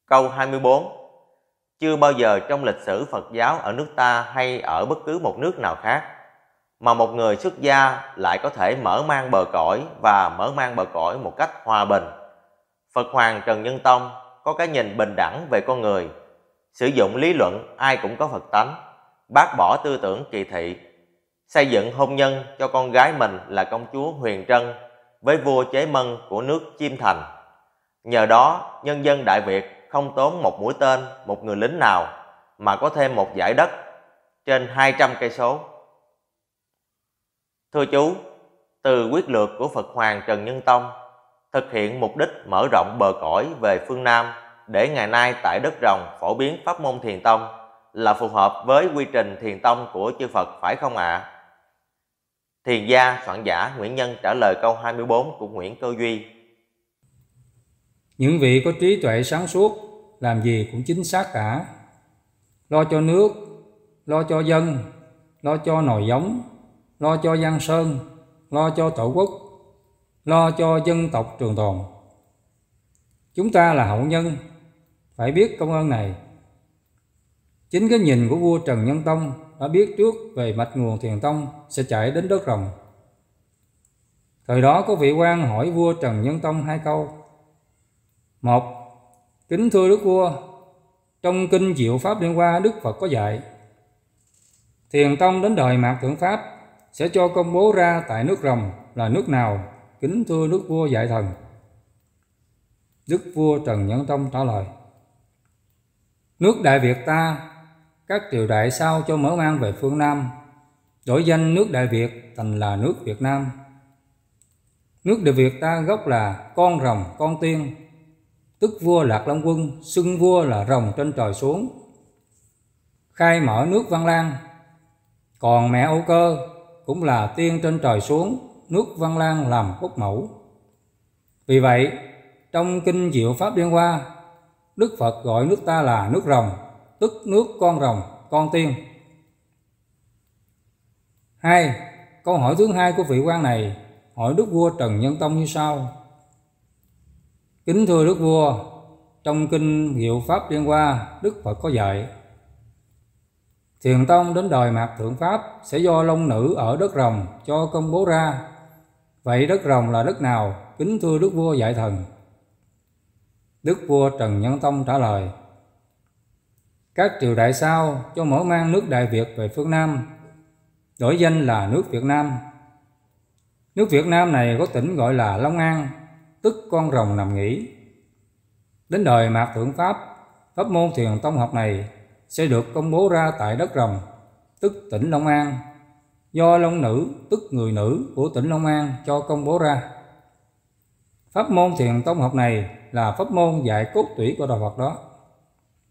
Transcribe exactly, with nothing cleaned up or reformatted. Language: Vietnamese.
Câu hai mươi bốn. Chưa bao giờ trong lịch sử Phật giáo ở nước ta hay ở bất cứ một nước nào khác mà một người xuất gia lại có thể mở mang bờ cõi và mở mang bờ cõi một cách hòa bình. Phật Hoàng Trần Nhân Tông có cái nhìn bình đẳng về con người, sử dụng lý luận ai cũng có Phật tánh, bác bỏ tư tưởng kỳ thị, xây dựng hôn nhân cho con gái mình là công chúa Huyền Trân với vua Chế Mân của nước Chiêm Thành. Nhờ đó, nhân dân Đại Việt không tốn một mũi tên, một người lính nào mà có thêm một dải đất trên hai trăm cây số. Thưa chú, từ quyết lược của Phật Hoàng Trần Nhân Tông thực hiện mục đích mở rộng bờ cõi về phương Nam để ngày nay tại đất Rồng phổ biến pháp môn Thiền Tông là phù hợp với quy trình Thiền Tông của chư Phật phải không ạ? À? Thiền gia soạn giả Nguyễn Nhân trả lời câu hai mươi bốn của Nguyễn Cơ Duy. Những vị có trí tuệ sáng suốt làm gì cũng chính xác cả. Lo cho nước, lo cho dân, lo cho nòi giống, lo cho Giang Sơn, lo cho Tổ quốc, lo cho dân tộc trường tồn. Chúng ta là hậu nhân, phải biết công ơn này. Chính cái nhìn của vua Trần Nhân Tông đã biết trước về mạch nguồn Thiền Tông sẽ chảy đến đất Rồng. Thời đó có vị quan hỏi vua Trần Nhân Tông hai câu. Một, kính thưa đức vua, trong kinh Diệu Pháp Liên Hoa Đức Phật có dạy Thiền Tông đến đời Mạt Thượng Pháp sẽ cho công bố ra tại nước Rồng là nước nào, kính thưa đức vua dạy thần. Đức vua Trần Nhân Tông trả lời, nước Đại Việt ta, các triều đại sau cho mở mang về phương Nam, đổi danh nước Đại Việt thành là nước Việt Nam. Nước Đại Việt ta gốc là con rồng con tiên, tức vua Lạc Long Quân xưng vua là rồng trên trời xuống, khai mở nước Văn Lang. Còn mẹ Âu Cơ cũng là tiên trên trời xuống, nước Văn Lang làm quốc mẫu. Vì vậy, trong kinh Diệu Pháp Liên Hoa, Đức Phật gọi nước ta là nước Rồng, tức nước con rồng, con tiên. Hai, câu hỏi thứ hai của vị quan này hỏi Đức vua Trần Nhân Tông như sau. Kính thưa Đức vua, trong kinh Diệu Pháp Liên Hoa, Đức Phật có dạy Thiền Tông đến đời Mạt Thượng Pháp sẽ do Long Nữ ở đất Rồng cho công bố ra. Vậy đất Rồng là đất nào? Kính thưa Đức vua dạy thần. Đức vua Trần Nhân Tông trả lời, các triều đại sau cho mở mang nước Đại Việt về phương Nam, đổi danh là nước Việt Nam. Nước Việt Nam này có tỉnh gọi là Long An, tức con rồng nằm nghỉ. Đến đời Mạt Thượng Pháp, pháp môn Thiền Tông học này sẽ được công bố ra tại đất Rồng, tức tỉnh Long An, do Long Nữ, tức người nữ của tỉnh Long An cho công bố ra. Pháp môn Thiền Tông học này là pháp môn dạy cốt tủy của Đạo Phật đó.